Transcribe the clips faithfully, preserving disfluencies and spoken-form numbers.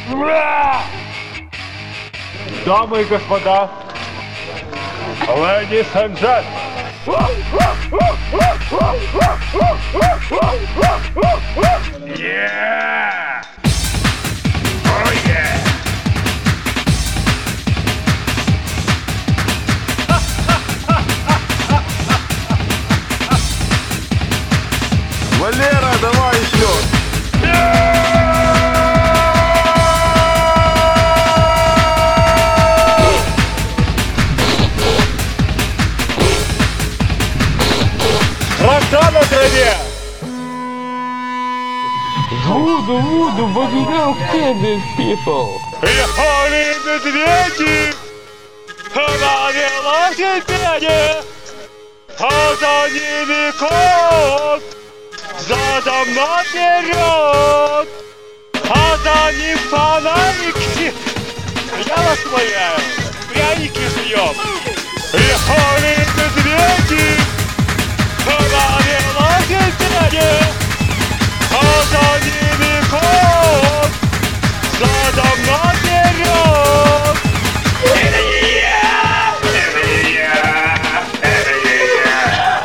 Дамы и господа, ladies and gentlemen. Yeah! Oh yeah! Валера, давай еще! Роса на траве! Вуду, Вуду, what you don't kill these people? Приехали медведи, на велосипеде, а за ними кот, задом наперед, а за ним фонарики. Я вас умоляю, пряники жуем. Приехали медведи, на велосипеде, а за ними кот, задом наперед. Это не я! Это не я! Это не я!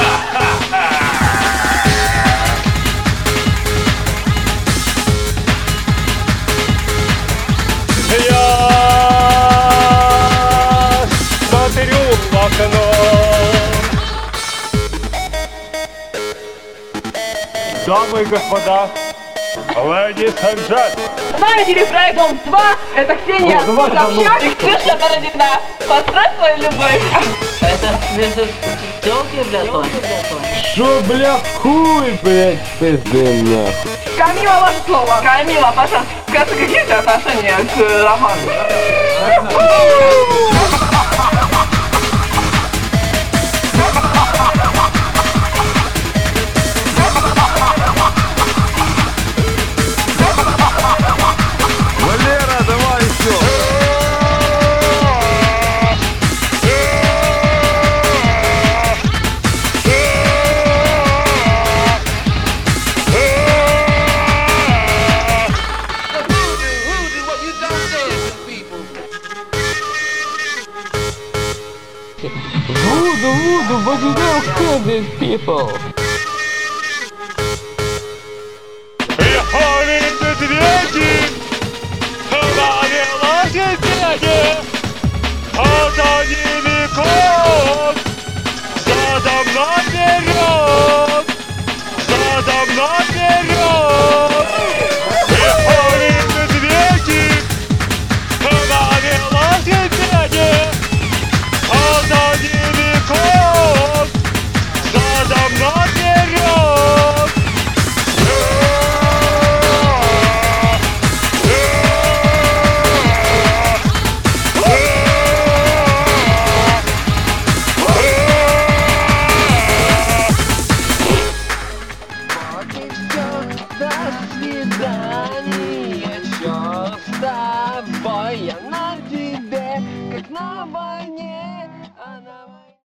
Я смотрю в окно. Дамы и господа, ladies and gentlemen. С нами телепроект Дом два, это Ксения Собчак и Ксюша Бородина. Построь свою любовь. Это между телки, блядь, Шо, бля, хуй, блядь, пизды нахуй. Камила, ваше слово. Камила, пожалуйста, скажи, какие у тебя отношения к Роману? Валера, давай еще! Вуду, Вуду, what you don't kill these people? Приехали медведи, на велосипеде, а за ними кот, задом наперед, задом наперед. Приехали медведи, на велосипеде, а за ними кот, задом наперед. До свидания, чё с тобой я на